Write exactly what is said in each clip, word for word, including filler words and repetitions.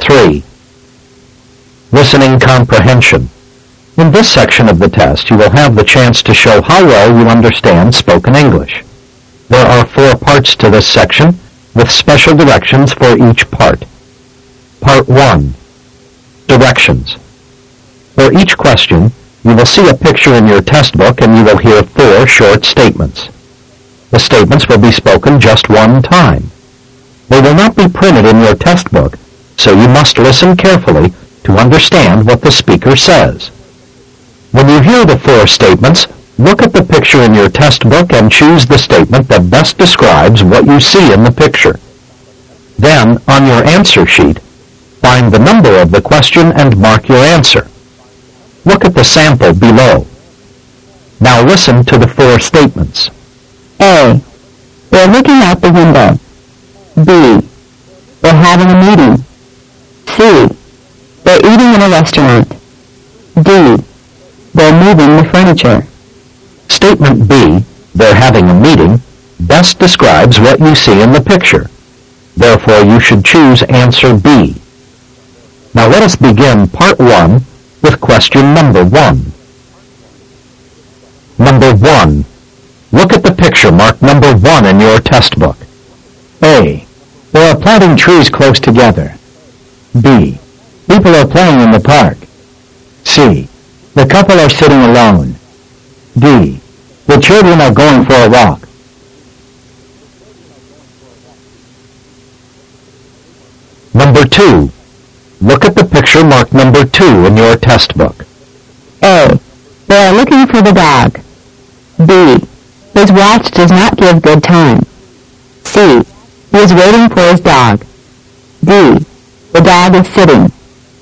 three. Listening comprehension. In this section of the test, you will have the chance to show how well you understand spoken English. There are four parts to this section, with special directions for each part. Part one. Directions. For each question, you will see a picture in your test book and you will hear four short statements. The statements will be spoken just one time. They will not be printed in your test book, so you must listen carefully to understand what the speaker says. When you hear the four statements, look at the picture in your test book and choose the statement that best describes what you see in the picture. Then, on your answer sheet, find the number of the question and mark your answer. Look at the sample below. Now listen to the four statements. A. They're looking out the window. B. They're having a meeting. C. They're eating in a restaurant. D. They're moving the furniture. Statement B, they're having a meeting, best describes what you see in the picture. Therefore, you should choose answer B. Now let us begin part one with question number one. Number one. Look at the picture marked number one in your test book. A. They are planting trees close together. B. People are playing in the park. C. The couple are sitting alone. D. The children are going for a walk. Number two. Look at the picture marked number two in your test book. A. They are looking for the dog. B. His watch does not give good time. C. He is waiting for his dog. D. The dog is sitting.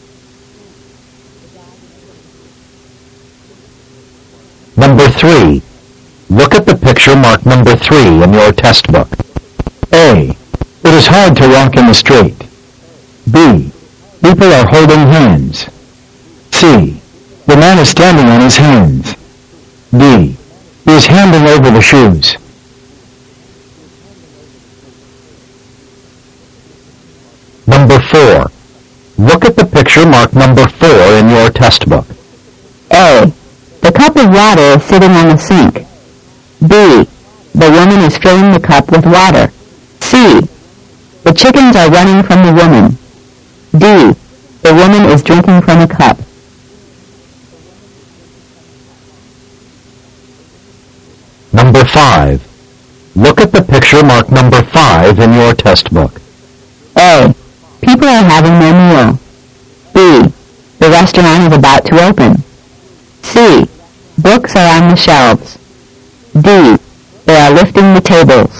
Number three. Look at the picture marked number three in your test book. A. It is hard to walk in the street. B. People are holding hands. C. The man is standing on his hands. D. He is handing over the shoes. Number four. Look at the picture marked number four in your test book. A. The cup of water is sitting on the sink. B. The woman is filling the cup with water. C. The chickens are running from the woman. D. The woman is drinking from a cup. Number five. Look at the picture marked number five in your test book. A. People are having their meal. B. The restaurant is about to open. C. Books are on the shelves. D. They are lifting the tables.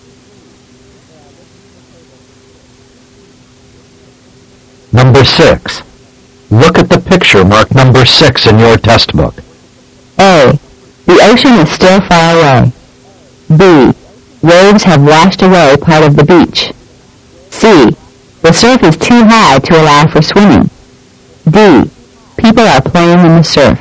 Number six. Look at the picture marked number six in your test book. A. The ocean is still far away. B. Waves have washed away part of the beach. C. The surf is too high to allow for swimming. D. People are playing in the surf.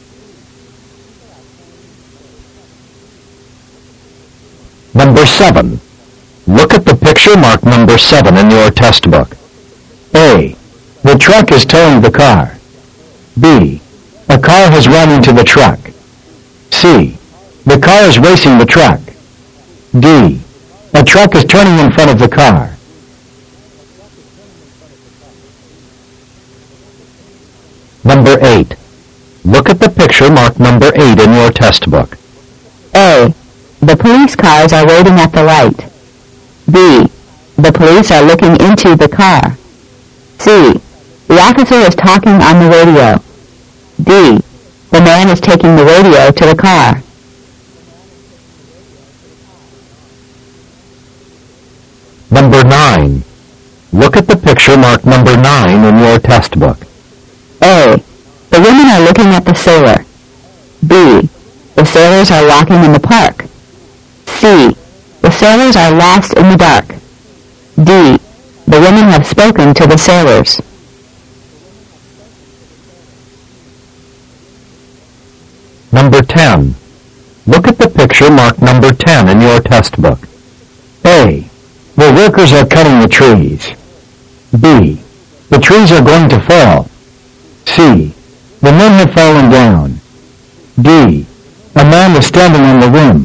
Number seven. Look at the picture marked number seven in your test book. A. The truck is towing the car. B. A car has run into the truck. C. The car is racing the truck. D. A truck is turning in front of the car. Number eight. Look at the picture marked number eight in your test book. A. The police cars are waiting at the light. B. The police are looking into the car. C. The officer is talking on the radio. D. The man is taking the radio to the car. Number nine. Look at the picture marked number nine in your test book. A. The women are looking at the sailor. B. The sailors are walking in the park. C. The sailors are lost in the dark. D. The women have spoken to the sailors. Number ten. Look at the picture marked number ten in your test book. A. The workers are cutting the trees. B. The trees are going to fall. C. The men have fallen down. D. A man is standing on the rim.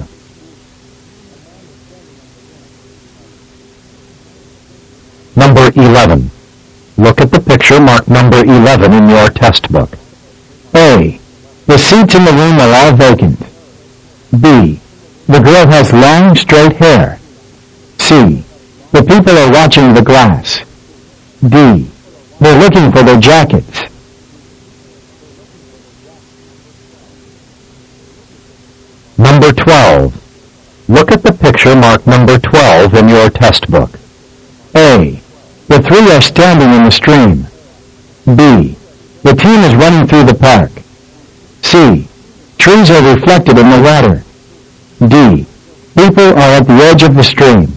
Number eleven. Look at the picture marked number eleven in your test book. A. The seats in the room are all vacant. B. The girl has long, straight hair. C. The people are watching the glass. D. They're looking for their jackets. Number twelve. Look at the picture marked number twelve in your test book. A. The three are standing in the stream. B. The team is running through the park. C. Trees are reflected in the water. D. People are at the edge of the stream.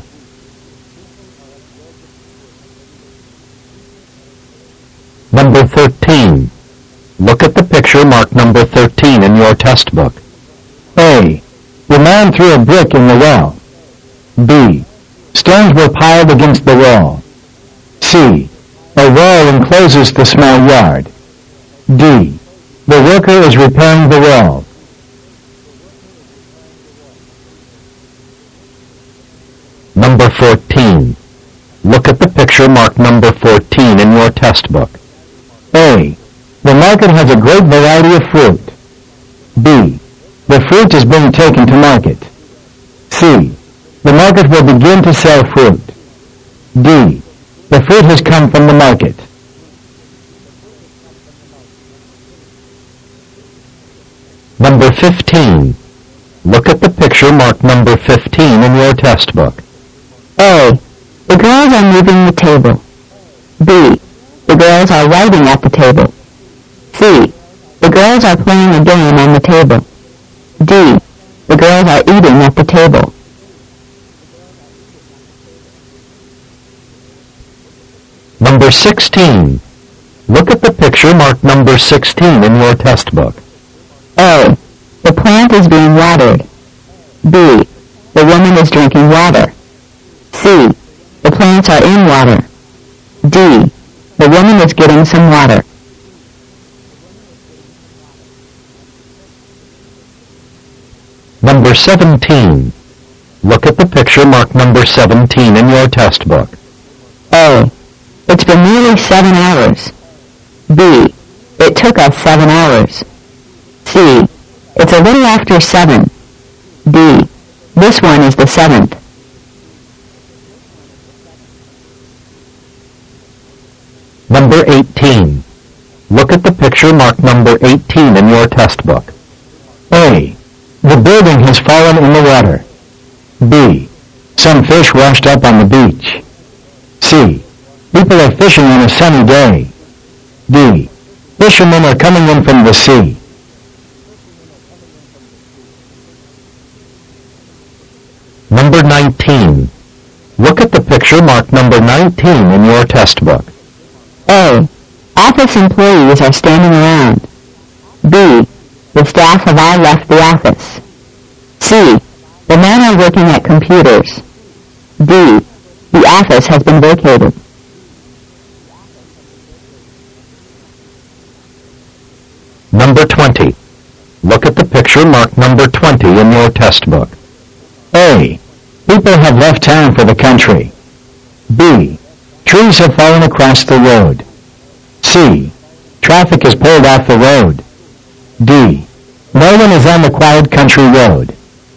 Number thirteen. Look at the picture marked number thirteen in your test book. A. The man threw a brick in the well. B. Stones were piled against the wall. C. A wall encloses the small yard. D. The worker is repairing the wall. Number fourteen. Look at the picture marked number fourteen in your test book. A. The market has a great variety of fruit. B. The fruit is being taken to market. C. The market will begin to sell fruit. D. The fruit has come from the market. Number fifteen. Look at the picture marked number fifteen in your test book. A. The girls are moving the table. B. The girls are writing at the table. C. The girls are playing a game on the table. D. The girls are eating at the table. Number sixteen. Look at the picture marked number sixteen in your test book. A. The plant is being watered. B. The woman is drinking water. C. The plants are in water. D. The woman is getting some water. Number seventeen. Look at the picture marked number seventeen in your test book. A. It's been nearly seven hours. B. It took us seven hours. C. It's a little after seven. D. This one is the seventh. Number eighteen. Look at the picture marked number eighteen in your test book. A. The building has fallen in the water. B. Some fish washed up on the beach. C. People are fishing on a sunny day. D. Fishermen are coming in from the sea. Number nineteen. Look at the picture marked number nineteen in your test book. A. Office employees are standing around. B. The staff have all left the office. C. The men are working at computers. D. The office has been vacated. Number twenty. Look at the picture marked number twenty in your test book. A. People have left town for the country. B. Trees have fallen across the road. C. Traffic is pulled off the road. D. No one is on the quiet country road.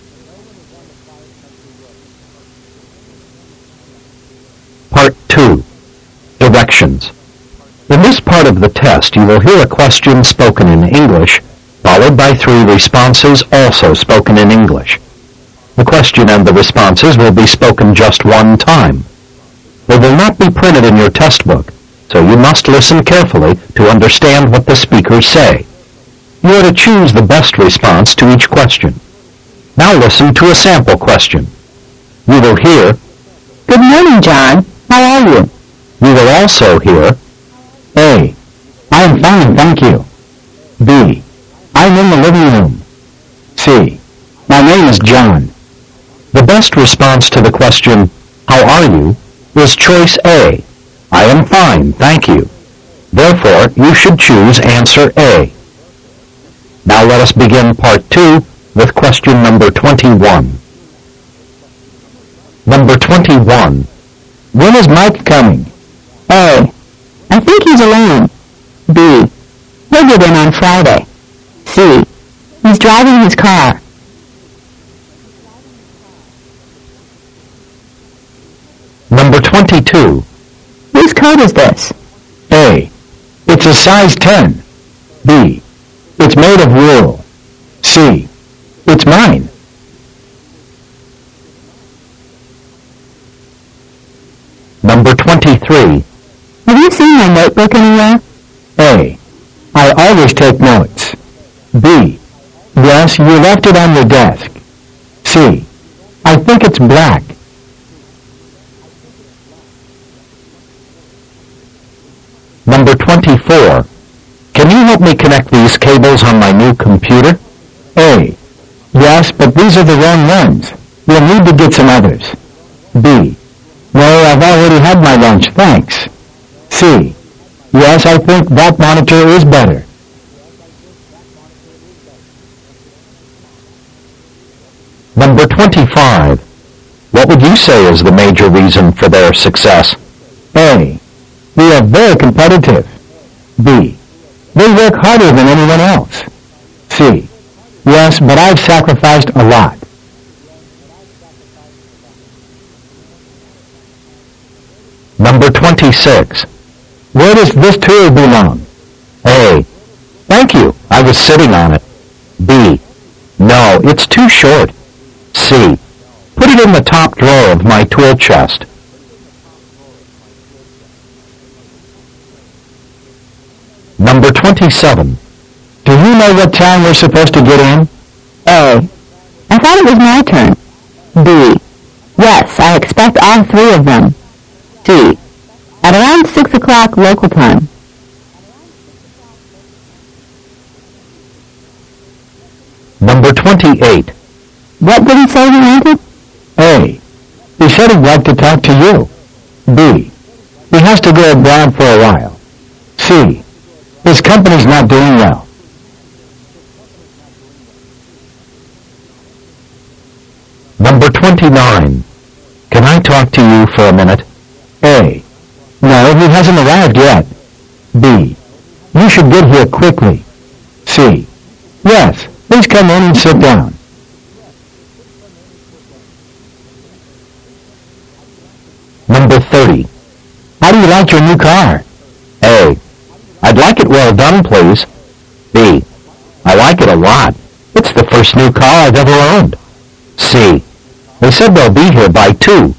Part two. Directions. In this part of the test, you will hear a question spoken in English, followed by three responses also spoken in English. The question and the responses will be spoken just one time. They will not be printed in your test book, so you must listen carefully to understand what the speakers say. You are to choose the best response to each question. Now listen to a sample question. You will hear, Good morning, John. How are you? You will also hear, A. I am fine, thank you. B. I'm in the living room. C. My name is John. The best response to the question, How are you? is choice A. I am fine, thank you. Therefore, you should choose answer A. Now let us begin part two with question number twenty-one. Number twenty-one. When is Mike coming? A. I think he's alone. B. He'll get in on Friday. C. He's driving his car. Number twenty-two. Whose coat is this? A. It's a size ten. B. It's made of wool. C. It's mine. Number twenty-three. Have you seen my notebook anywhere? A. I always take notes. B. Yes, you left it on your desk. C. I think it's black. Number twenty-four. Can you help me connect these cables on my new computer? A. Yes, but these are the wrong ones. You'll need to get some others. B. No, I've already had my lunch, thanks. C. Yes, I think that monitor is better. Number twenty-five. What would you say is the major reason for their success? A. We are very competitive. B. They work harder than anyone else. C. Yes, but I've sacrificed a lot. Number twenty-six. Where does this tool belong? A. Thank you, I was sitting on it. B. No, it's too short. C. Put it in the top drawer of my tool chest. Number twenty-seven. Do you know what time we're supposed to get in? A. I thought it was my turn. B. Yes, I expect all three of them. C. At around six o'clock local time. Number twenty-eight. What did he say he wanted? A. He said he'd like to talk to you. B. He has to go abroad for a while. C. His company's not doing well. Number twenty-nine. Can I talk to you for a minute? A. No, he hasn't arrived yet. B. You should get here quickly. C. Yes, please come in and sit down. Number thirty. How do you like your new car? A. I'd like it well done, please. B. I like it a lot. It's the first new car I've ever owned. C. They said they'll be here by two.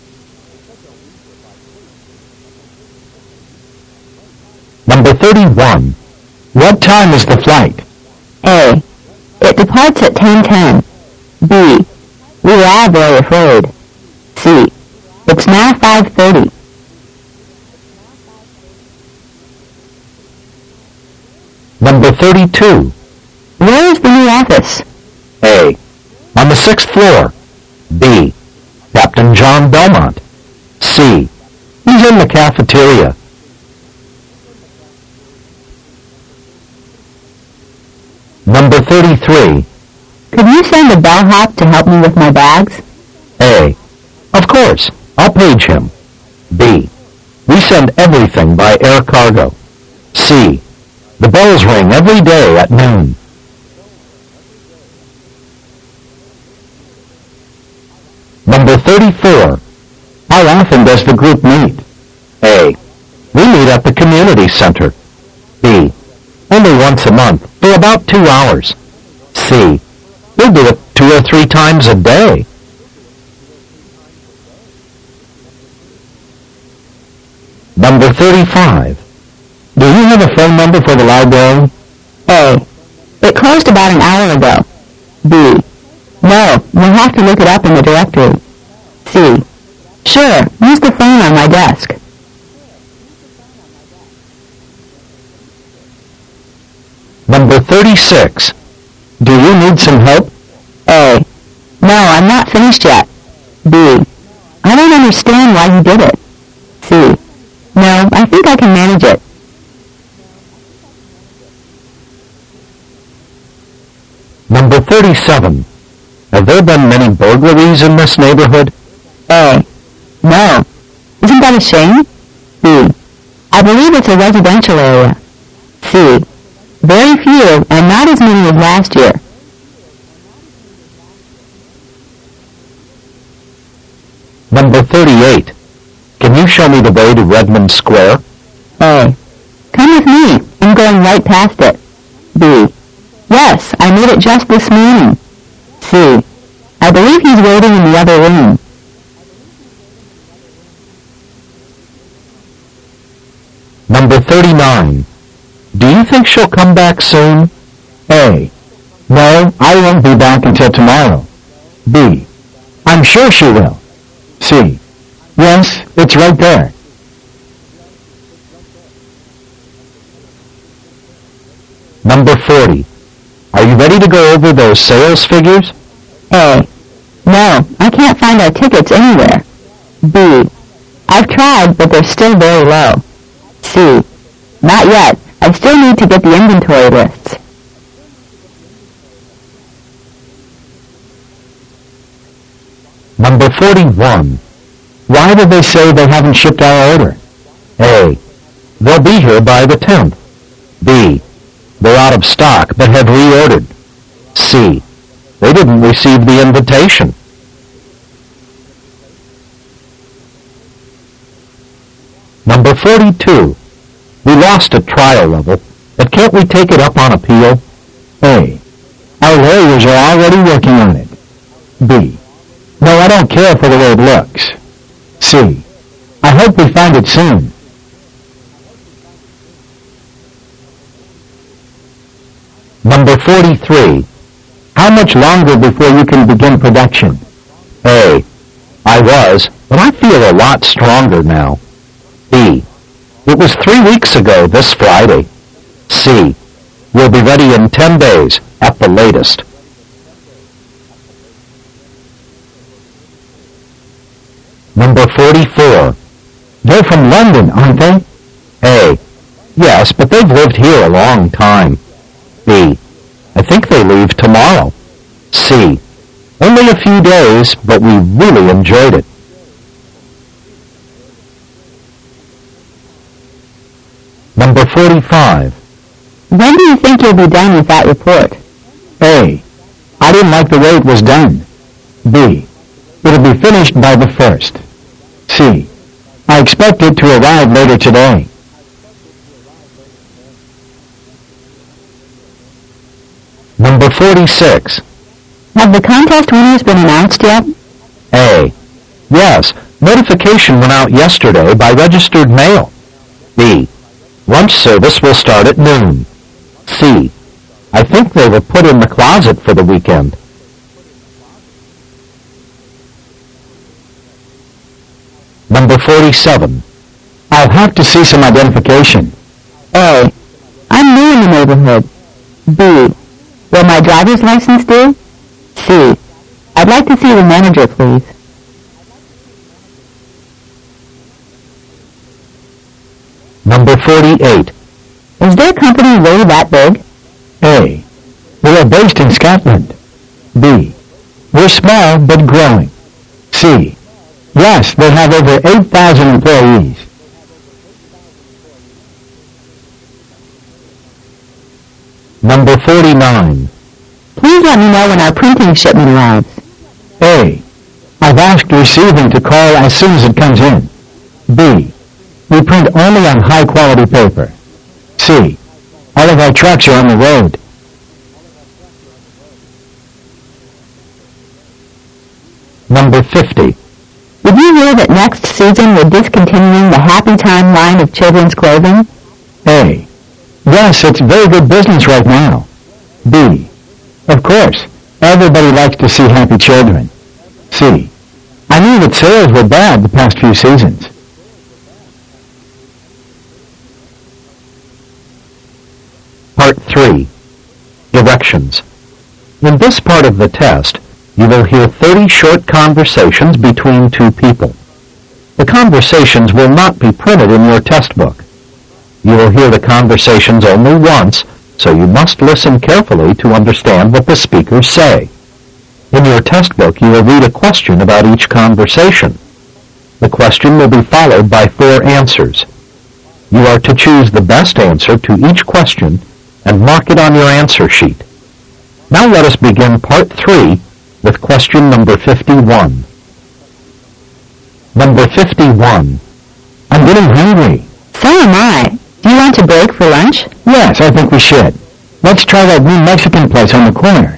Number thirty-one. What time is the flight? A. It departs at ten ten. B. We were all very afraid. C. It's now five thirty. Number thirty-two. Where is the new office? A. On the sixth floor. B. Captain John Belmont. C. He's in the cafeteria. Number thirty-three. Could you send a bellhop to help me with my bags? A. Of course. I'll page him. B. We send everything by air cargo. C. The bells ring every day at noon. Number thirty-four. How often does the group meet? A. We meet at the community center. B. Only once a month for about two hours. C. We'll do it two or three times a day. Number thirty-five. Do you have a phone number for the library? A. It closed about an hour ago. B. No, we'll have to look it up in the directory. C. Sure, use the phone on my desk. Number thirty-six. Do you need some help? A. No, I'm not finished yet. B. I don't understand why you did it. C. No, I think I can manage it. Number thirty-seven. Have there been many burglaries in this neighborhood? A. No. Isn't that a shame? B. I believe it's a residential area. C. Very few and not as many as last year. Number thirty-eight. Can you show me the way to Redmond Square? A. Come with me. I'm going right past it. B. Yes, I made it just this morning. C. I believe he's waiting in the other room. Number thirty-nine. Do you think she'll come back soon? A. No, I won't be back until tomorrow. B. I'm sure she will. C. Yes, it's right there. Number forty. Are you ready to go over those sales figures? A. No, I can't find our tickets anywhere. B. I've tried, but they're still very low. C. Not yet. I still need to get the inventory lists. Number forty-one. Why did they say they haven't shipped our order? A. They'll be here by the tenth. B. They're out of stock but have reordered. C. They didn't receive the invitation. Number forty-two. We lost at trial level, but can't we take it up on appeal? A. Our lawyers are already working on it. B. No, I don't care for the way it looks. C. I hope we find it soon. Number forty-three. How much longer before you can begin production? A. I was, but I feel a lot stronger now. B. It was three weeks ago this Friday. C. We'll be ready in ten days at the latest. Number forty-four. They're from London, aren't they? A. Yes, but they've lived here a long time. B. I think they leave tomorrow. C. Only a few days, but we really enjoyed it. Number forty-five. When do you think you'll be done with that report? A. I didn't like the way it was done. B. It'll be finished by the first. C. I expect it to arrive later today. Number forty-six. Have the contest winners been announced yet? A. Yes, notification went out yesterday by registered mail. B. Lunch service will start at noon. C. I think they were put in the closet for the weekend. Number forty-seven. I'll have to see some identification. A. I'm new in the neighborhood. B. Will my driver's license do? C. I'd like to see the manager, please. Number forty-eight. Is their company really that big? A. We are based in Scotland. B. We're small but growing. C. Yes, they have over eight thousand employees. Number forty-nine. Please let me know when our printing shipment arrives. A. I've asked receiving to call as soon as it comes in. B. We print only on high-quality paper. C. All of our trucks are on the road. Number fifty. Did you hear that next season we're discontinuing the Happy Time line of children's clothing? A. Yes, it's very good business right now. B. Of course, everybody likes to see happy children. C. I knew that sales were bad the past few seasons. Part three. Directions. In this part of the test, you will hear thirty short conversations between two people. The conversations will not be printed in your test book. You will hear the conversations only once, so you must listen carefully to understand what the speakers say. In your test book, you will read a question about each conversation. The question will be followed by four answers. You are to choose the best answer to each question and mark it on your answer sheet. Now let us begin part three with question number fifty-one. Number fifty-one. I'm getting hungry. So am I. Do you want to break for lunch? Yes, I think we should. Let's try that new Mexican place on the corner.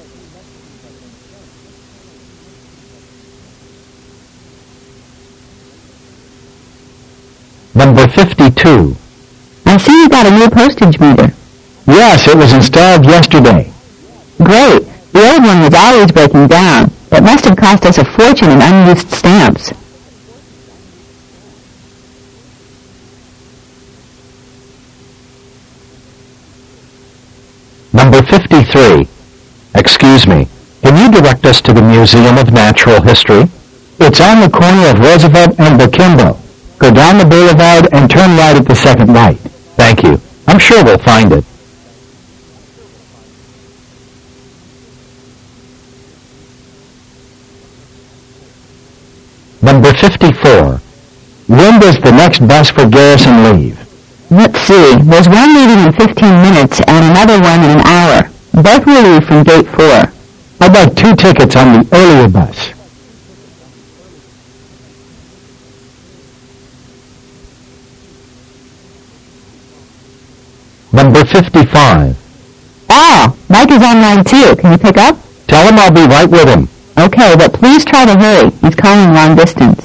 Number fifty-two. I see you got a new postage meter. Yes, it was installed yesterday. Great. The old one was always breaking down. It must have cost us a fortune in unused stamps. Number fifty-three. Excuse me, can you direct us to the Museum of Natural History? It's on the corner of Roosevelt and Bokimbo. Go down the boulevard and turn right at the second light. Thank you. I'm sure we'll find it. Number fifty-four. When does the next bus for Garrison leave? Let's see. There's one leaving in fifteen minutes and another one in an hour. Both will leave from gate four. I'd like two tickets on the earlier bus. Number fifty-five. Oh, Mike is online too. Can you pick up? Tell him I'll be right with him. Okay, but please try to hurry. He's calling long distance.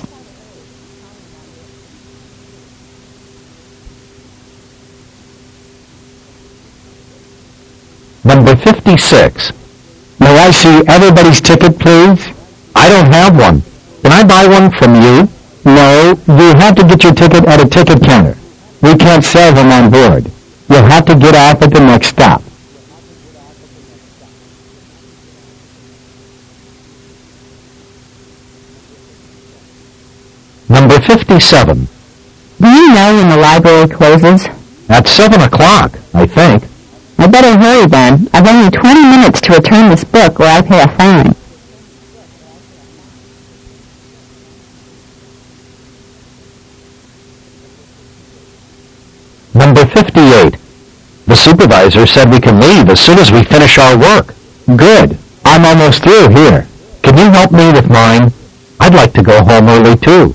Number fifty-six. May I see everybody's ticket, please? I don't have one. Can I buy one from you? No, you have to get your ticket at a ticket counter. We can't sell them on board. You'll have to get off at the next stop. Number fifty-seven. Do you know when the library closes? At seven o'clock, I think. I better hurry then. I've only twenty minutes to return this book or I pay a fine. Number fifty-eight. The supervisor said we can leave as soon as we finish our work. Good. I'm almost through here. Can you help me with mine? I'd like to go home early too.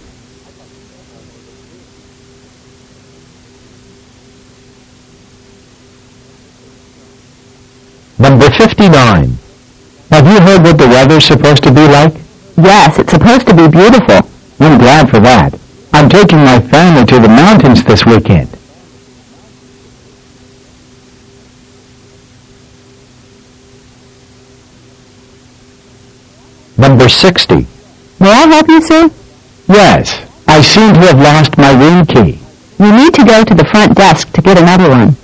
Number fifty-nine. Have you heard what the weather's supposed to be like? Yes, it's supposed to be beautiful. I'm glad for that. I'm taking my family to the mountains this weekend. Number sixty. May I help you, sir? Yes, I seem to have lost my room key. You need to go to the front desk to get another one.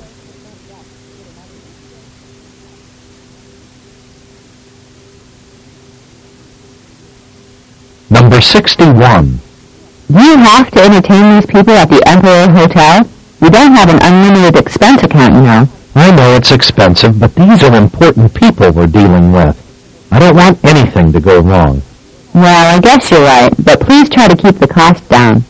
Number sixty-one. Do you have to entertain these people at the Emperor Hotel? We don't have an unlimited expense account, you know. I know it's expensive, but these are important people we're dealing with. I don't want anything to go wrong. Well, I guess you're right, but please try to keep the cost down.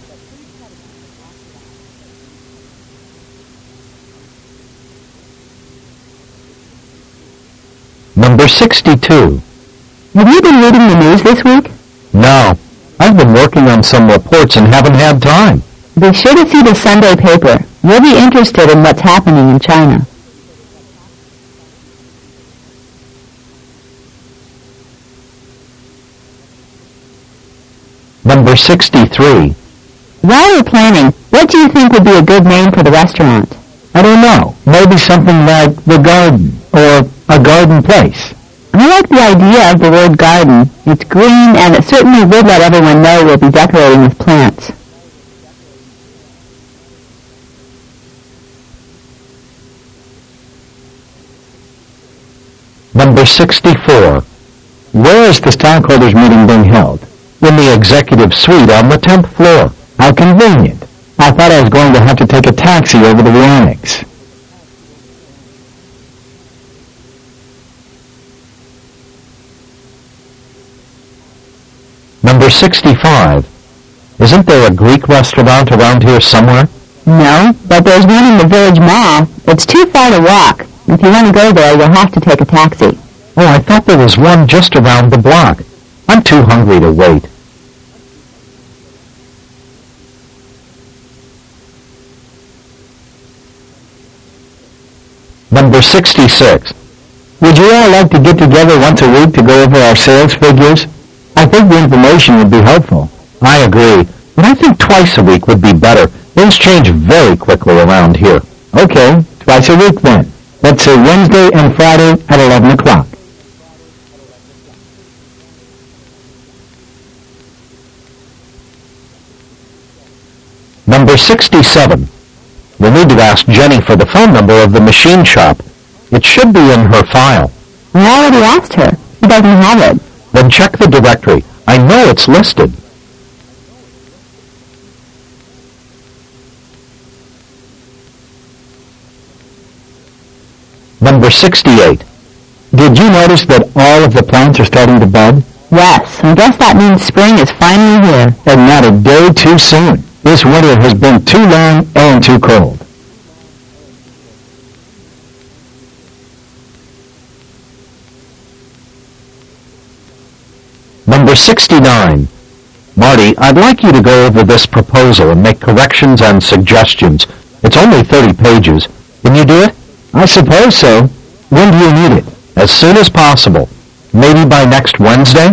Number sixty-two. Have you been reading the news this week? No. I've been working on some reports and haven't had time. Be sure to see the Sunday paper. You'll be interested in what's happening in China. Number sixty-three. While you're planning, what do you think would be a good name for the restaurant? I don't know. Maybe something like The Garden or A Garden Place. I like the idea of the word garden. It's green, and it certainly would let everyone know we'll be decorating with plants. Number sixty-four. Where is the stockholders meeting being held? In the executive suite on the tenth floor. How convenient. I thought I was going to have to take a taxi over to the annex. Number sixty-five. Isn't there a Greek restaurant around here somewhere? No, but there's one in the Village Mall. It's too far to walk. If you want to go there, you'll have to take a taxi. Oh, I thought there was one just around the block. I'm too hungry to wait. Number sixty-six. Would you all like to get together once a week to go over our sales figures? I think the information would be helpful. I agree, but I think twice a week would be better. Things change very quickly around here. Okay, twice a week then. Let's say Wednesday and Friday at eleven o'clock. Number sixty-seven. We'll need to ask Jenny for the phone number of the machine shop. It should be in her file. I already asked her. She doesn't have it. Then check the directory. I know it's listed. Number sixty-eight. Did you notice that all of the plants are starting to bud? Yes, I guess that means spring is finally here. And not a day too soon. This winter has been too long and too cold. Number sixty-nine. Marty, I'd like you to go over this proposal and make corrections and suggestions. It's only thirty pages. Can you do it? I suppose so. When do you need it? As soon as possible. Maybe by next Wednesday?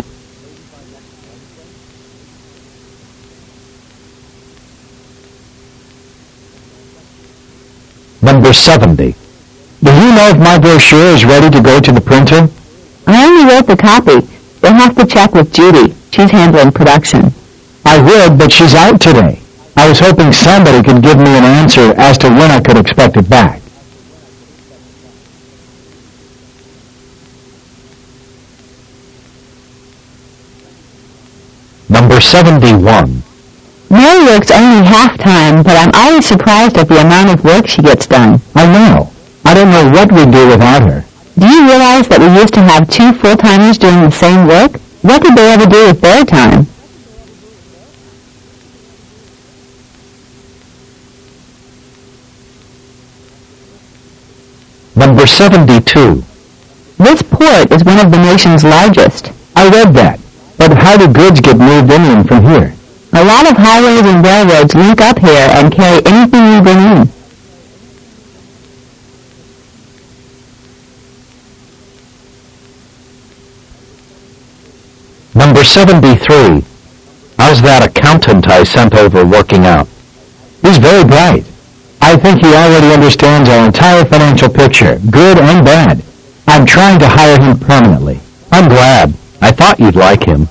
Number seventy. Do you know if my brochure is ready to go to the printer? I only wrote the copy. You'll have to check with Judy. She's handling production. I would, but she's out today. I was hoping somebody could give me an answer as to when I could expect it back. Number seventy-one. Mary works only half-time, but I'm always surprised at the amount of work she gets done. I know. I don't know what we'd do without her. Do you realize that we used to have two full-timers doing the same work? What did they ever do with their time? Number seventy-two. This port is one of the nation's largest. I read that. But how do goods get moved inland from here? A lot of highways and railroads link up here and carry anything you bring in. Number seventy-three. How's that accountant I sent over working out? He's very bright. I think he already understands our entire financial picture, good and bad. I'm trying to hire him permanently. I'm glad. I thought you'd like him.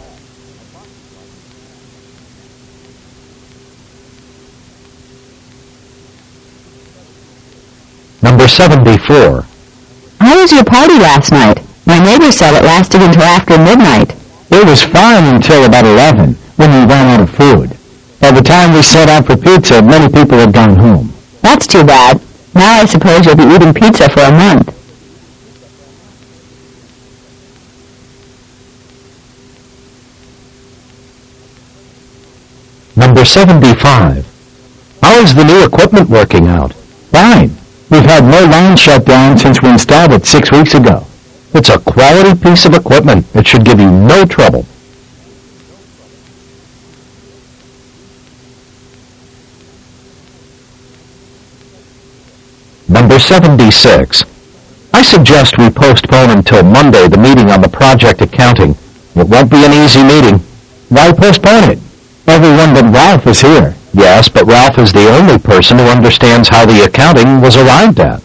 Number seventy-four. How was your party last night? My neighbor said it lasted until after midnight. It was fine until about eleven, when we ran out of food. By the time we set out for pizza, many people had gone home. That's too bad. Now I suppose you'll be eating pizza for a month. Number seventy-five. How is the new equipment working out? Fine. We've had no line shut down since we installed it six weeks ago. It's a quality piece of equipment. It should give you no trouble. Number seventy-six. I suggest we postpone until Monday the meeting on the project accounting. It won't be an easy meeting. Why postpone it? Everyone but Ralph is here. Yes, but Ralph is the only person who understands how the accounting was arrived at.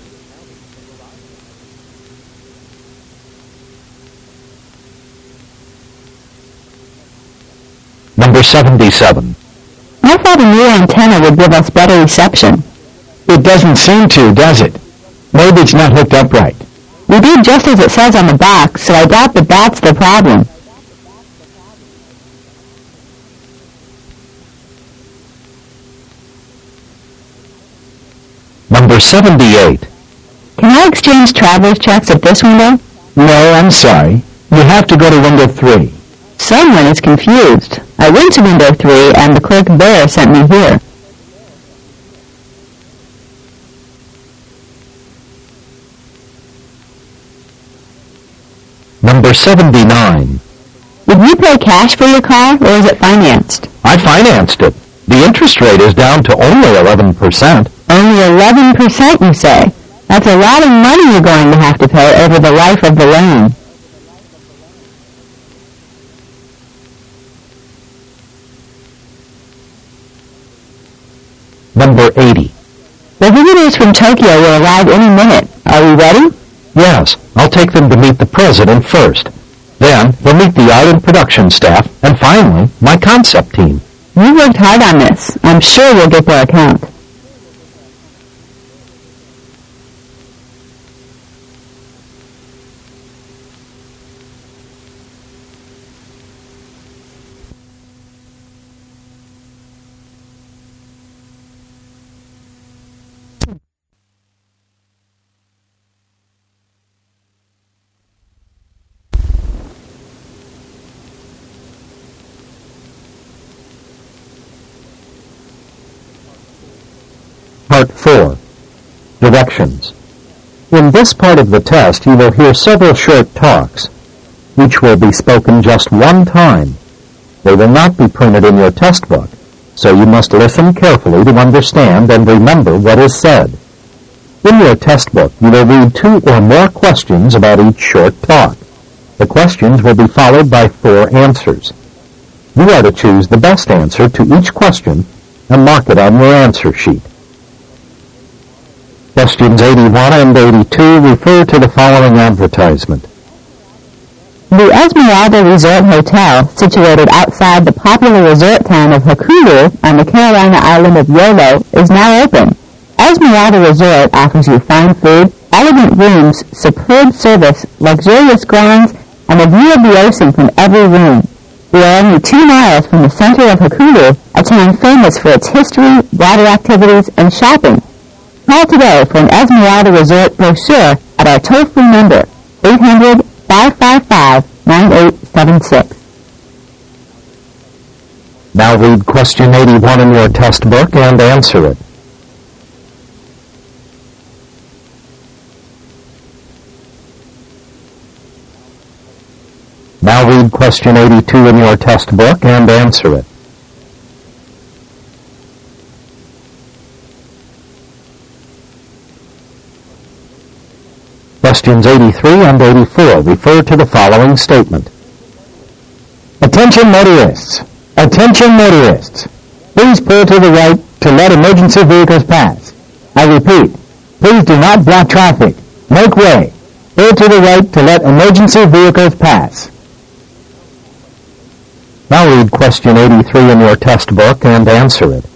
Number seventy-seven. I thought a new antenna would give us better reception. It doesn't seem to, does it? Maybe it's not hooked up right. We did just as it says on the box, so I doubt that that's the problem. Number seventy-eight. Can I exchange traveler's checks at this window? No, I'm sorry. You have to go to window three. Someone is confused. I went to window three and the clerk there sent me here. Number seventy-nine. Did you pay cash for your car, or is it financed? I financed it. The interest rate is down to only eleven percent. Only eleven percent, you say? That's a lot of money you're going to have to pay over the life of the loan. Number eighty. The visitors from Tokyo will arrive any minute. Are we ready? Yes, I'll take them to meet the president first. Then we'll meet the art and production staff, and finally, my concept team. You worked hard on this. I'm sure we'll get their account. Part four. Directions. In this part of the test, you will hear several short talks. Each will be spoken just one time. They will not be printed in your test book, so you must listen carefully to understand and remember what is said. In your test book, you will read two or more questions about each short talk. The questions will be followed by four answers. You are to choose the best answer to each question and mark it on your answer sheet. Questions eighty-one and eighty-two refer to the following advertisement. The Esmeralda Resort Hotel, situated outside the popular resort town of Hokulu on the Carolina island of Yolo, is now open. Esmeralda Resort offers you fine food, elegant rooms, superb service, luxurious grounds, and a view of the ocean from every room. We are only two miles from the center of Hokulu, a town famous for its history, water activities, and shopping. Call today for an Esmeralda Resort brochure at our toll-free number, eight hundred, five five five, nine eight seven six. Now read question eighty-one in your test book and answer it. Now read question eighty-two in your test book and answer it. Questions eighty-three and eighty-four refer to the following statement. Attention motorists! Attention motorists! Please pull to the right to let emergency vehicles pass. I repeat, please do not block traffic. Make way. Pull to the right to let emergency vehicles pass. Now read question eighty-three in your test book and answer it.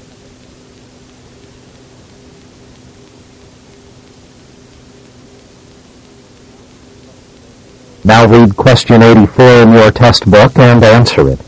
Now read question eighty-four in your test book and answer it.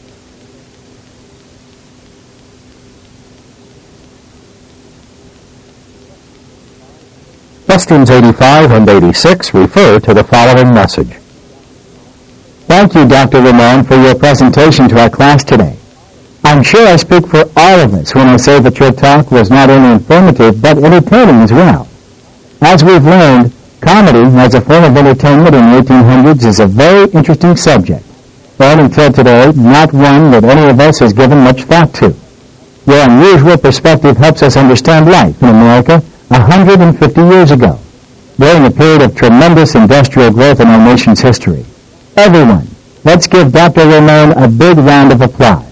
Questions eighty-five and eighty-six refer to the following message. Thank you, Doctor Ramon, for your presentation to our class today. I'm sure I speak for all of us when I say that your talk was not only informative, but entertaining as well. As we've learned, comedy as a form of entertainment in the eighteen hundreds is a very interesting subject, but until today, not one that any of us has given much thought to. Your unusual perspective helps us understand life in America one hundred fifty years ago, during a period of tremendous industrial growth in our nation's history. Everyone, let's give Doctor Ramon a big round of applause.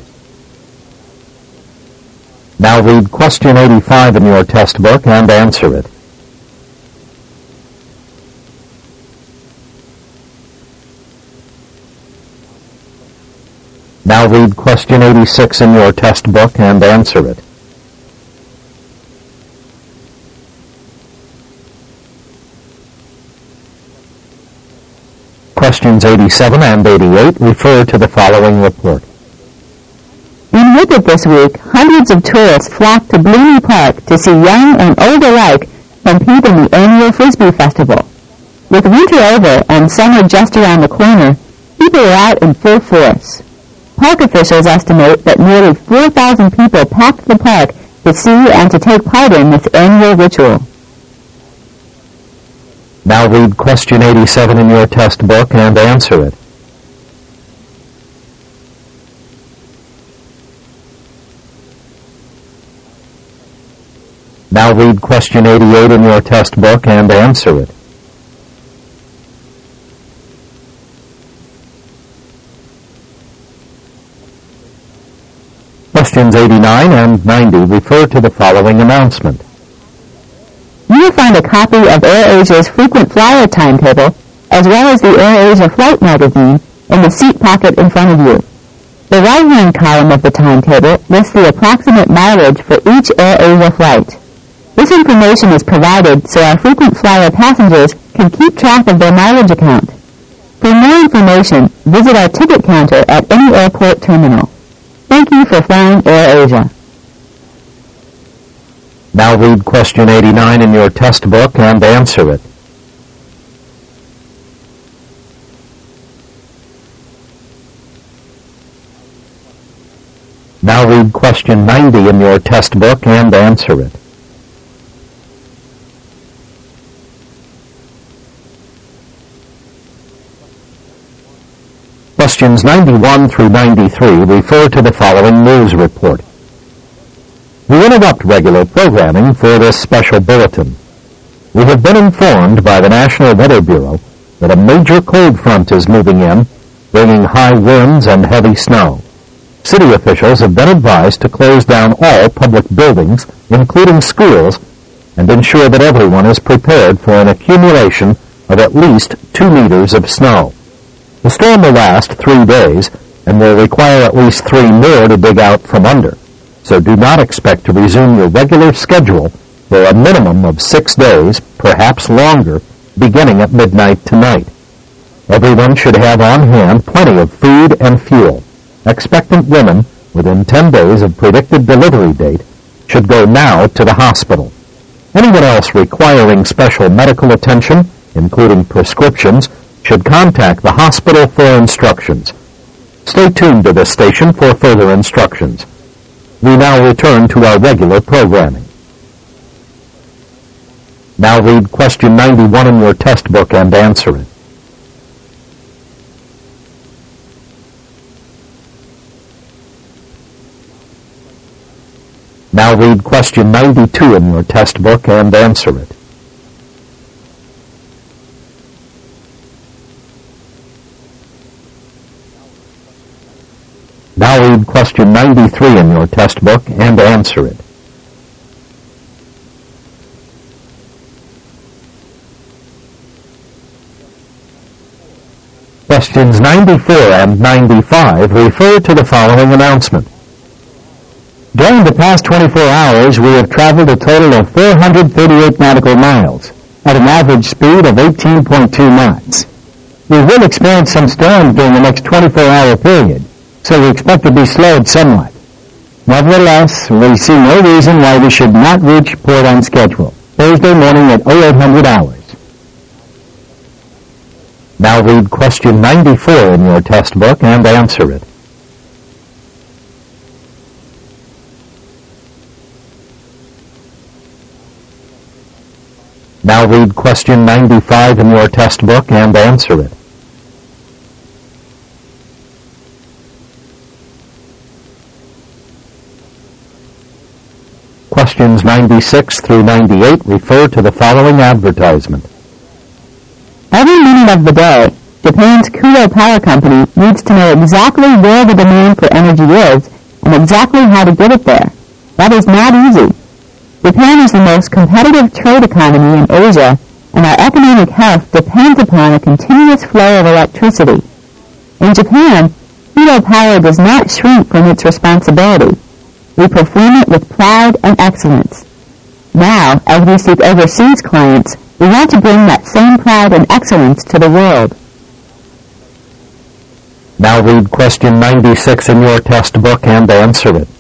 Now read question eighty-five in your test book and answer it. Now read question eighty-six in your test book and answer it. Questions eighty-seven and eighty-eight refer to the following report. In Whippet this week, hundreds of tourists flocked to Blumeney Park to see young and old alike compete in the annual Frisbee Festival. With winter over and summer just around the corner, People are out in full force. Park officials estimate that nearly four thousand people packed the park to see and to take part in this annual ritual. Now read question eighty-seven in your test book and answer it. Now read question eighty-eight in your test book and answer it. Questions eighty-nine and ninety refer to the following announcement. You will find a copy of AirAsia's frequent flyer timetable, as well as the AirAsia Flight Magazine, in the seat pocket in front of you. The right-hand column of the timetable lists the approximate mileage for each AirAsia flight. This information is provided so our frequent flyer passengers can keep track of their mileage account. For more information, visit our ticket counter at any airport terminal. Thank you for flying AirAsia. Now read question eighty-nine in your test book and answer it. Now read question ninety in your test book and answer it. Questions ninety-one through ninety-three refer to the following news report. We interrupt regular programming for this special bulletin. We have been informed by the National Weather Bureau that a major cold front is moving in, bringing high winds and heavy snow. City officials have been advised to close down all public buildings, including schools, and ensure that everyone is prepared for an accumulation of at least two meters of snow. The storm will last three days and will require at least three more to dig out from under, so do not expect to resume your regular schedule for a minimum of six days, perhaps longer, beginning at midnight tonight. Everyone should have on hand plenty of food and fuel. Expectant women, within ten days of predicted delivery date, should go now to the hospital. Anyone else requiring special medical attention, including prescriptions, should contact the hospital for instructions. Stay tuned to this station for further instructions. We now return to our regular programming. Now read question ninety-one in your test book and answer it. Now read question ninety-two in your test book and answer it. Now read question ninety-three in your test book and answer it. Questions ninety-four and ninety-five refer to the following announcement. During the past twenty-four hours, we have traveled a total of four hundred thirty-eight nautical miles at an average speed of eighteen point two knots. We will experience some storms during the next twenty-four hour period, so we expect to be slowed somewhat. Nevertheless, we see no reason why we should not reach port on schedule, Thursday morning at oh eight hundred hours. Now read question ninety-four in your test book and answer it. Now read question ninety-five in your test book and answer it. Questions ninety-six through ninety-eight refer to the following advertisement. Every minute of the day, Japan's Kuro Power Company needs to know exactly where the demand for energy is and exactly how to get it there. That is not easy. Japan is the most competitive trade economy in Asia, and our economic health depends upon a continuous flow of electricity. In Japan, Kuro Power does not shrink from its responsibility. We perform it with pride and excellence. Now, as we seek overseas clients, we want to bring that same pride and excellence to the world. Now read question ninety-six in your test book and answer it.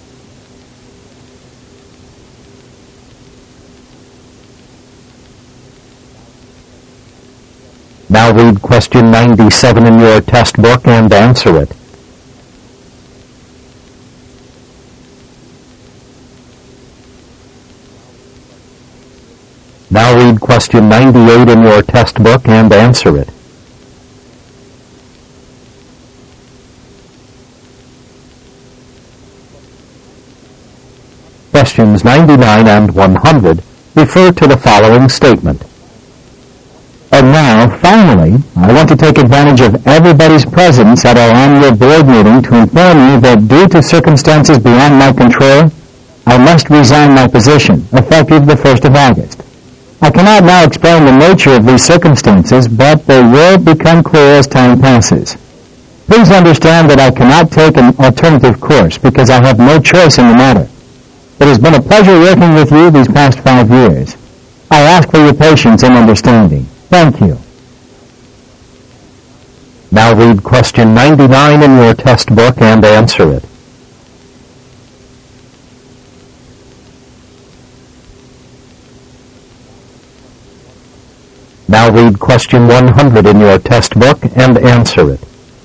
Now read question question ninety-seven in your test book and answer it. Now read question ninety-eight in your test book and answer it. Questions ninety-nine and one hundred refer to the following statement. And now, finally, I want to take advantage of everybody's presence at our annual board meeting to inform you that due to circumstances beyond my control, I must resign my position, effective the first of August. I cannot now explain the nature of these circumstances, but they will become clear as time passes. Please understand that I cannot take an alternative course because I have no choice in the matter. It has been a pleasure working with you these past five years. I ask for your patience and understanding. Thank you. Now read question ninety-nine in your test book and answer it. Now read question one hundred in your test book and answer it.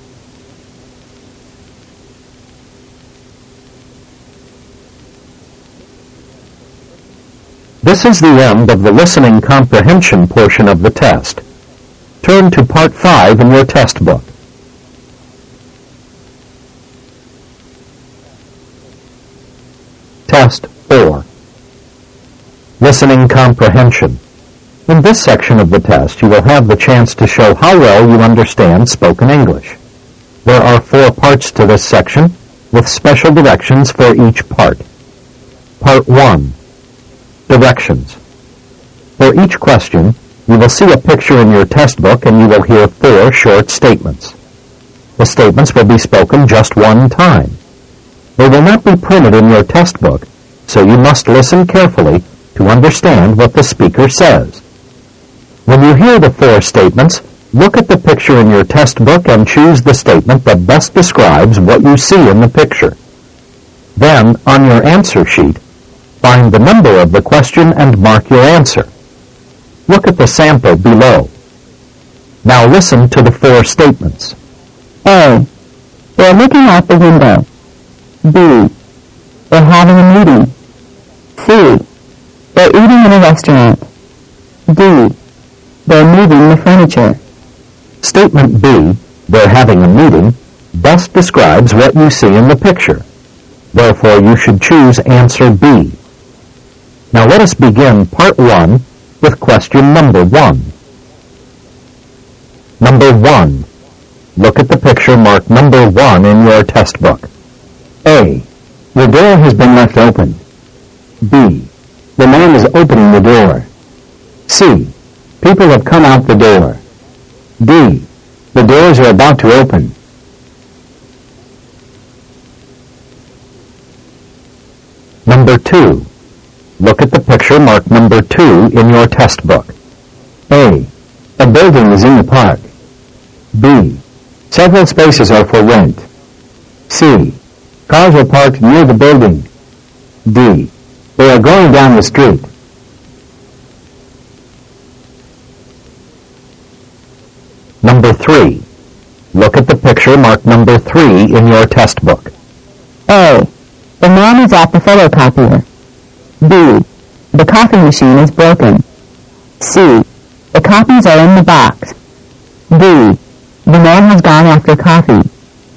This is the end of the listening comprehension portion of the test. Turn to part five in your test book. Test four. Listening comprehension. In this section of the test, you will have the chance to show how well you understand spoken English. There are four parts to this section, with special directions for each part. Part one. Directions. For each question, you will see a picture in your test book and you will hear four short statements. The statements will be spoken just one time. They will not be printed in your test book, so you must listen carefully to understand what the speaker says. When you hear the four statements, look at the picture in your test book and choose the statement that best describes what you see in the picture. Then, on your answer sheet, find the number of the question and mark your answer. Look at the sample below. Now listen to the four statements. A. They're looking out the window. B. They're having a meeting. C. They're eating in a restaurant. D. They're moving the furniture. Statement B, they're having a meeting, best describes what you see in the picture. Therefore, you should choose answer B. Now let us begin part one with question number one. Number one. Look at the picture marked number one in your test book. A. The door has been left open. B. The man is opening the door. C. People have come out the door. D. The doors are about to open. Number two. Look at the picture marked number two in your test book. A. A building is in the park. B. Several spaces are for rent. C. Cars are parked near the building. D. They are going down the street. Number three. Look at the picture marked number three in your test book. A. The man is at the photocopier. B. The coffee machine is broken. C. The copies are in the box. D. The man has gone after coffee.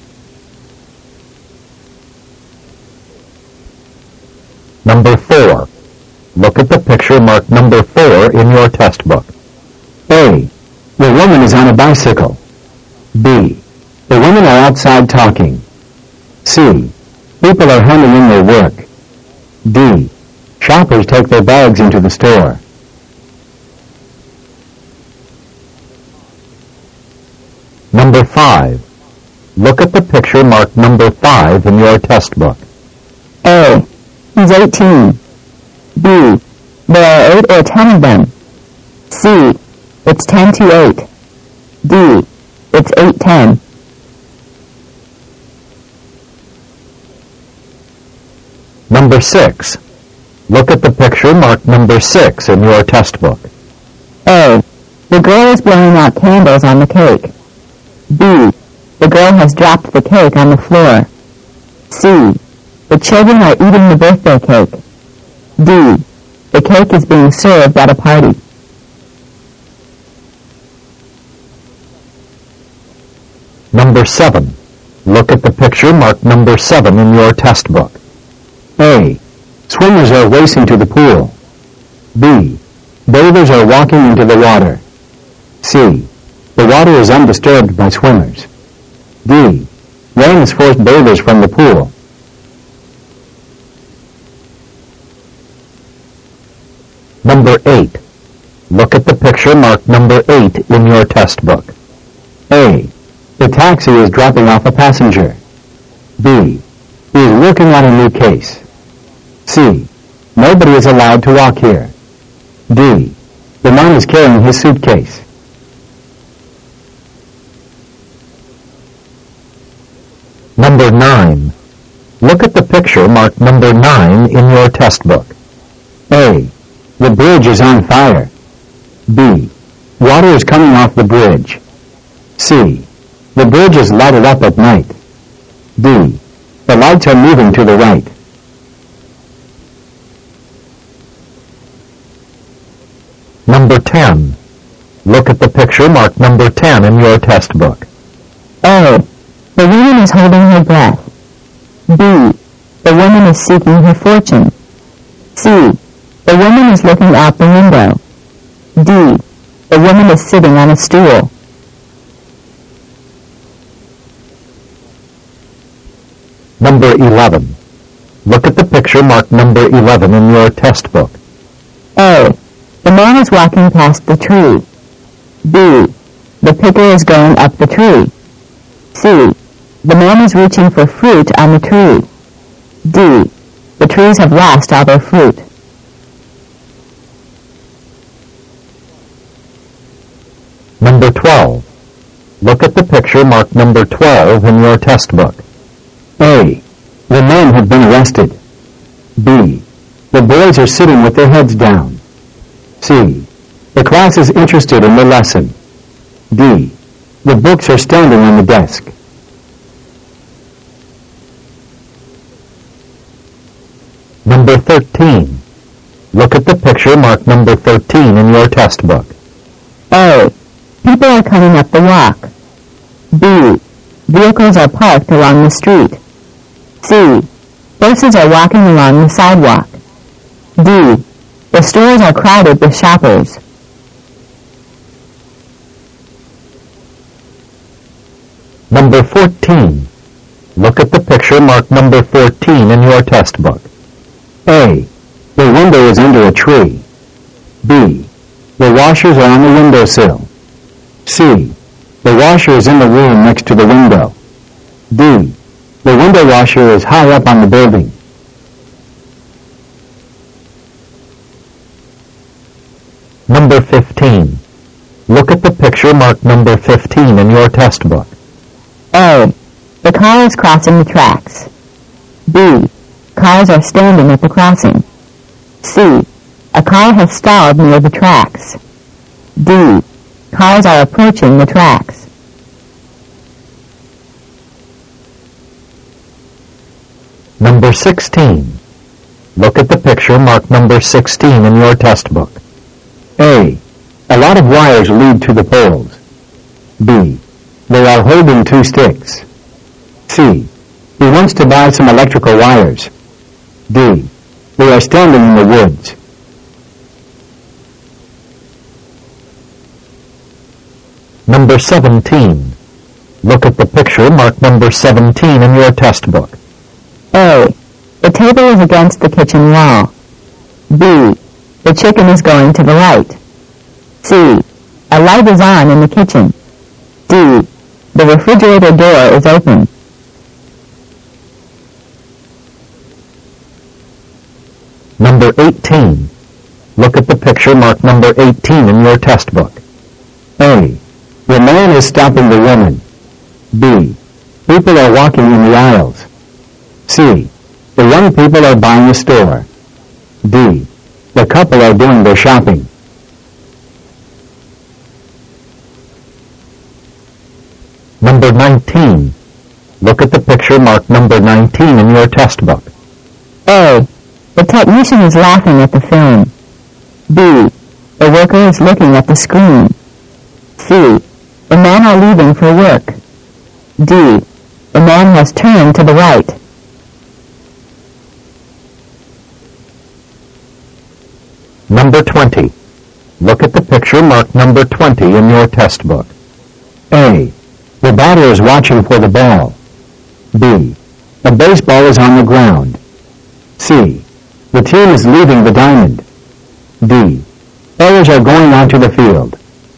Number four. Look at the picture marked number four in your test book. A. The woman is on a bicycle. B. The women are outside talking. C. People are handing in their work. D. Shoppers take their bags into the store. Number five. Look at the picture marked number five in your test book. A. He's eighteen. B. There are eight or ten of them. C. It's ten to eight. D. It's eight ten. Number six. Look at the picture marked number six in your test book. A. The girl is blowing out candles on the cake. B. The girl has dropped the cake on the floor. C. The children are eating the birthday cake. D. The cake is being served at a party. Number seven. Look at the picture marked number seven in your test book. A. Swimmers are racing to the pool. B. Bathers are walking into the water. C. The water is undisturbed by swimmers. D. Rain has forced bathers from the pool. Number eight. Look at the picture marked number eight in your test book. A. The taxi is dropping off a passenger. B. He is working on a new case. C. Nobody is allowed to walk here. D. The man is carrying his suitcase. Number nine. Look at the picture marked number nine in your test book. A. The bridge is on fire. B. Water is coming off the bridge. C. The bridge is lighted up at night. D. The lights are moving to the right. Number ten. Look at the picture marked number ten in your test book. A. The woman is holding her breath. B. The woman is seeking her fortune. C. The woman is looking out the window. D. The woman is sitting on a stool. Number eleven. Look at the picture marked number eleven in your test book. A. The man is walking past the tree. B. The picker is going up the tree. C. The man is reaching for fruit on the tree. D. The trees have lost all their fruit. Number twelve. Look at the picture marked number twelve in your test book. A. The men have been arrested. B. The boys are sitting with their heads down. C. The class is interested in the lesson. D. The books are standing on the desk. Number thirteen. Look at the picture marked number thirteen in your test book. A. People are coming up the walk. B. Vehicles are parked along the street. C. Horses are walking along the sidewalk. D. The stores are crowded with shoppers. Number fourteen. Look at the picture marked number fourteen in your test book. A. The window is under a tree. B. The washers are on the windowsill. C. The washer is in the room next to the window. D. The window washer is high up on the building. Number fifteen. Look at the picture marked number fifteen in your test book. A. The car is crossing the tracks. B. Cars are standing at the crossing. C. A car has stalled near the tracks. D. Cars are approaching the tracks. Number sixteen. Look at the picture marked number sixteen in your test book. A. A lot of wires lead to the poles. B. They are holding two sticks. C. He wants to buy some electrical wires. D. They are standing in the woods. Number seventeen. Look at the picture marked number seventeen in your test book. A. The table is against the kitchen wall. B. The chicken is going to the light. C. A light is on in the kitchen. D. The refrigerator door is open. Number eighteen. Look at the picture marked number eighteen in your test book. A. The man is stopping the woman. B. People are walking in the aisles. C. The young people are buying the store. D. The couple are doing their shopping. Number nineteen. Look at the picture marked number nineteen in your test book. A. The technician is laughing at the film. B. The worker is looking at the screen. C. The men are leaving for work. D. The man has turned to the right. Number twenty. Look at the picture marked number twenty in your test book. A. The batter is watching for the ball. B. A baseball is on the ground. C. The team is leaving the diamond. D. Players are going onto the field.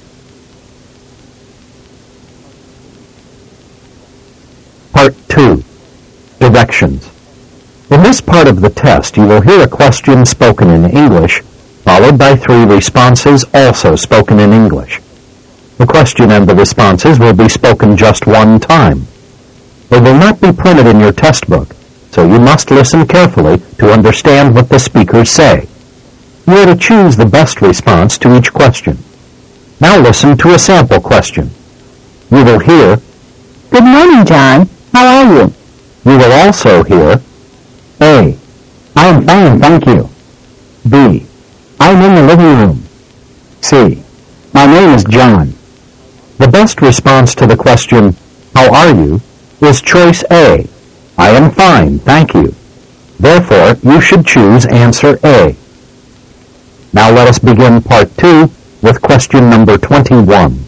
Part two. Directions. In this part of the test, you will hear a question spoken in English, followed by three responses also spoken in English. The question and the responses will be spoken just one time. They will not be printed in your test book, so you must listen carefully to understand what the speakers say. You are to choose the best response to each question. Now listen to a sample question. You will hear, Good morning, John. How are you? You will also hear, A. I am fine, thank you. B. I'm in the living room. C. My name is John. The best response to the question, How are you? Is choice A. I am fine, thank you. Therefore, you should choose answer A. Now let us begin part two with question number twenty-one.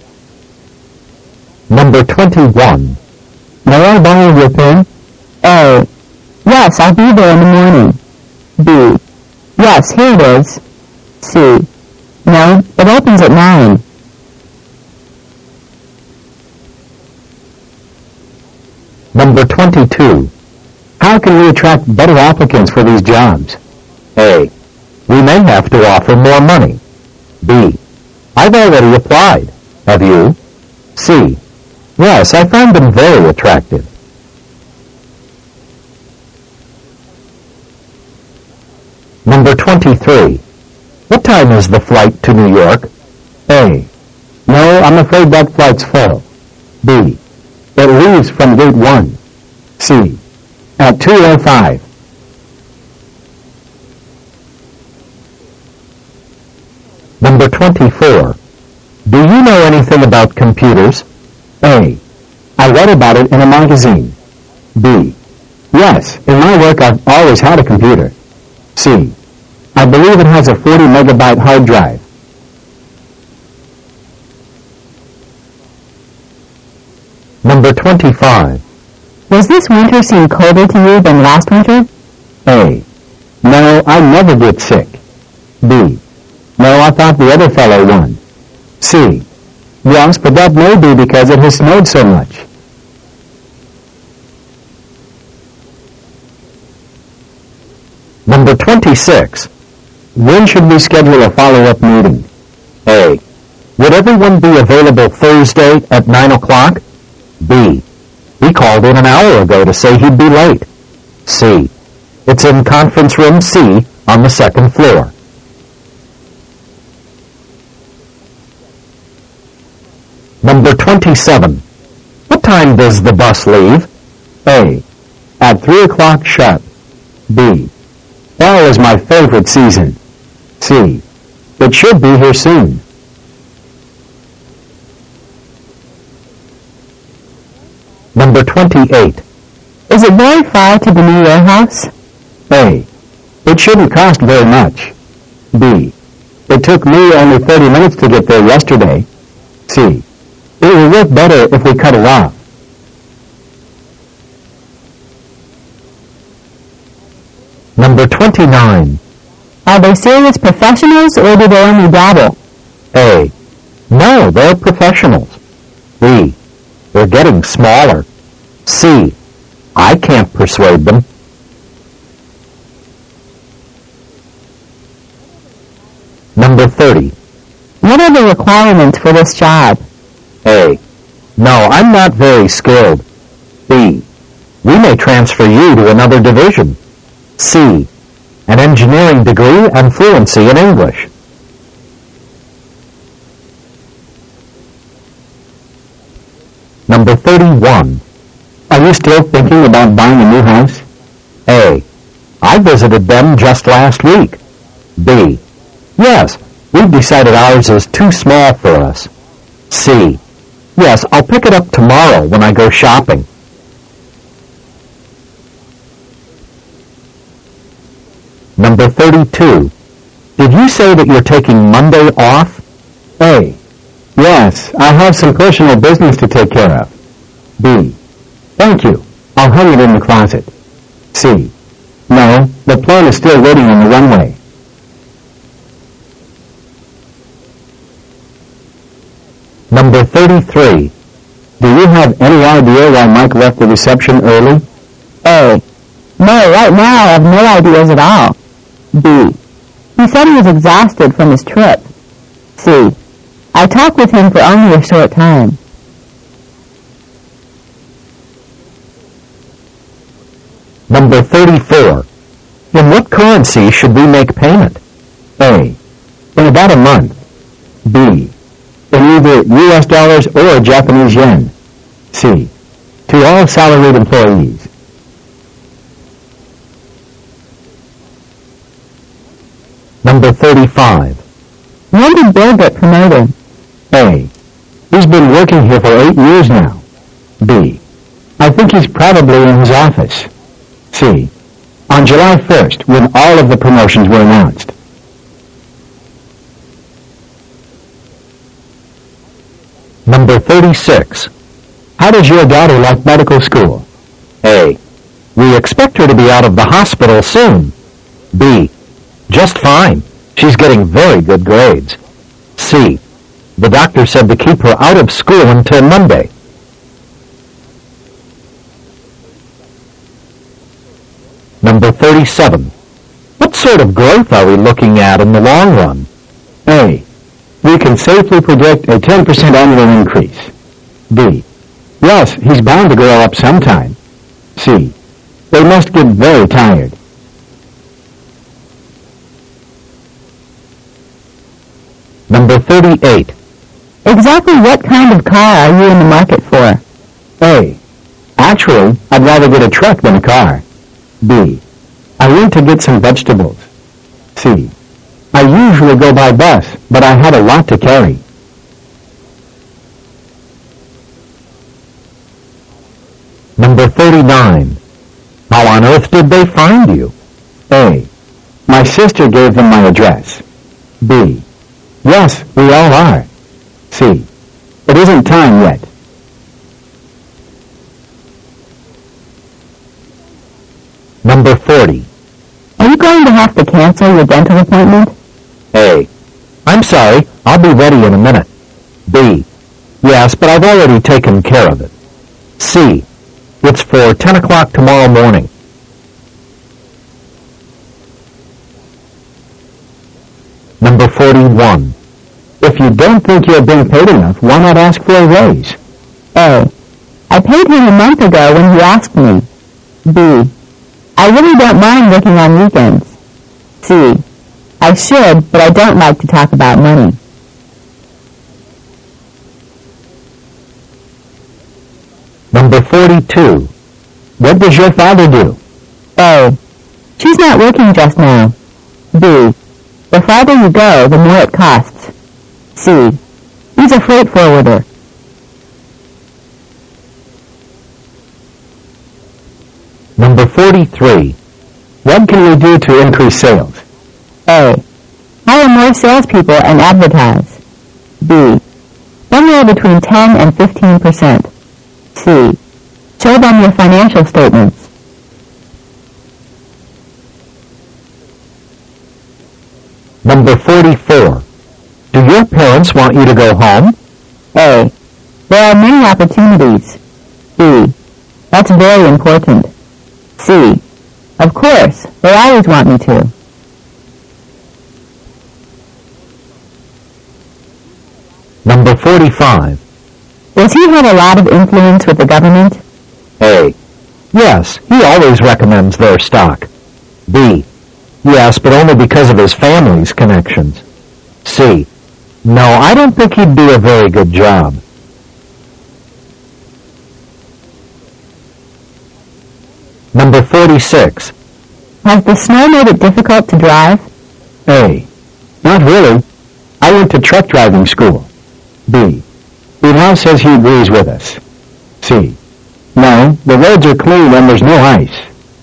Number twenty-one. May I borrow your pen? A. Yes, I'll be there in the morning. B. Yes, here it is. C. No, it opens at nine. Number twenty-two. How can we attract better applicants for these jobs? A. We may have to offer more money. B. I've already applied. Have you? C. Yes, I find them very attractive. Number twenty-three. What time is the flight to New York? A. No, I'm afraid that flight's full. B. It leaves from gate one. C. At two oh five. Number twenty-four. Do you know anything about computers? A. I read about it in a magazine. B. Yes, in my work I've always had a computer. C. I believe it has a forty megabyte hard drive. Number twenty-five. Does this winter seem colder to you than last winter? A. No, I never get sick. B. No, I thought the other fellow won. C. Yes, but that may be because it has snowed so much. Number twenty-six. When should we schedule a follow-up meeting? A. Would everyone be available Thursday at nine o'clock? B. He called in an hour ago to say he'd be late. C. It's in conference room C on the second floor. Number twenty-seven. What time does the bus leave? A. At three o'clock sharp. B. Fall is my favorite season. C. It should be here soon. Number twenty-eight. Is it very far to the new warehouse? A. It shouldn't cost very much. B. It took me only thirty minutes to get there yesterday. C. It will work better if we cut it off. Number twenty-nine. Are they serious professionals or do they only dabble? A. No, they're professionals. B. They're getting smaller. C. I can't persuade them. Number thirty. What are the requirements for this job? A. No, I'm not very skilled. B. We may transfer you to another division. C. An engineering degree and fluency in English. Number thirty-one. Are you still thinking about buying a new house? A. I visited them just last week. B. Yes, we've decided ours is too small for us. C. Yes, I'll pick it up tomorrow when I go shopping. Number thirty-two. Did you say that you're taking Monday off? A. Yes, I have some personal business to take care of. B. Thank you. I'll hang it in the closet. C. No, the plane is still waiting on the runway. Number thirty-three. Do you have any idea why Mike left the reception early? A. No, right now I have no ideas at all. B. He said he was exhausted from his trip. C. I talked with him for only a short time. Number thirty-four. In what currency should we make payment? A. In about a month. B. In either U S dollars or Japanese yen. C. To all salaried employees. Number thirty-five. When did Bill get promoted? A. He's been working here for eight years now. B. I think he's probably in his office. C. On July first, when all of the promotions were announced. Number thirty-six. How does your daughter like medical school? A. We expect her to be out of the hospital soon. B. Just fine. She's getting very good grades. C. The doctor said to keep her out of school until Monday. Number thirty-seven. What sort of growth are we looking at in the long run? A. We can safely predict a ten percent annual increase. B. Yes, he's bound to grow up sometime. C. They must get very tired. Number thirty-eight. Exactly what kind of car are you in the market for? A. Actually, I'd rather get a truck than a car. B. I went to get some vegetables. C. I usually go by bus, but I had a lot to carry. Number thirty-nine. How on earth did they find you? A. My sister gave them my address. B. Yes, we all are. C. It isn't time yet. Number forty. Are you going to have to cancel your dental appointment? A. I'm sorry, I'll be ready in a minute. B. Yes, but I've already taken care of it. C. It's for ten o'clock tomorrow morning. Number forty-one. If you don't think you're being paid enough, why not ask for a raise? A. I paid him a month ago when he asked me. B. I really don't mind working on weekends. C. I should, but I don't like to talk about money. Number forty-two. What does your father do? A. She's not working just now. B. The farther you go, the more it costs. C. He's a freight forwarder. Number forty-three. What can we do to increase sales? A. Hire more salespeople and advertise. B. Somewhere between ten and fifteen percent. C. Show them your financial statements. Number forty-four. Do your parents want you to go home? A. There are many opportunities. B. That's very important. C. Of course, they always want me to. Number forty-five. Does he have a lot of influence with the government? A. Yes, he always recommends their stock. B. Yes, but only because of his family's connections. C. No, I don't think he'd do a very good job. forty-six. Has the snow made it difficult to drive? A. Not really. I went to truck driving school. B. Bilal says he agrees with us. C. No, the roads are clean and there's no ice.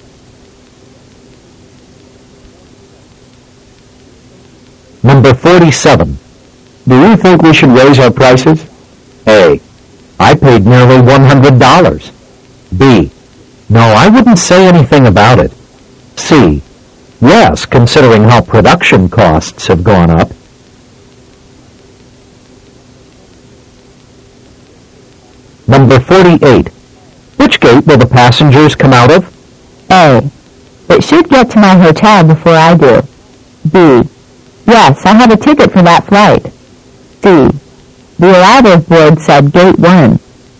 Number forty-seven. Do you think we should raise our prices? A. I paid nearly one hundred dollars. B. No, I wouldn't say anything about it. C. Yes, considering how production costs have gone up. Number forty-eight. Which gate will the passengers come out of? A. It should get to my hotel before I do. B. Yes, I have a ticket for that flight. C. The arrival board said Gate one.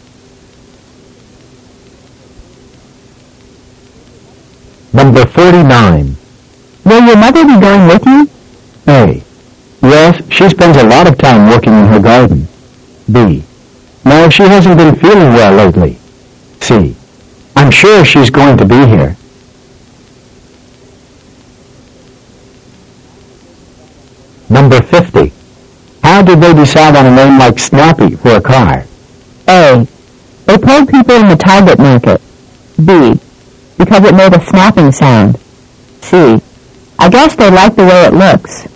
Number forty-nine. Will your mother be going with you? A. Yes, she spends a lot of time working in her garden. B. No, she hasn't been feeling well lately. C. I'm sure she's going to be here. Number fifty. How did they decide on a name like Snappy for a car? A. They told people in the Target market. B. Because it made a snapping sound. C. I guess they like the way it looks.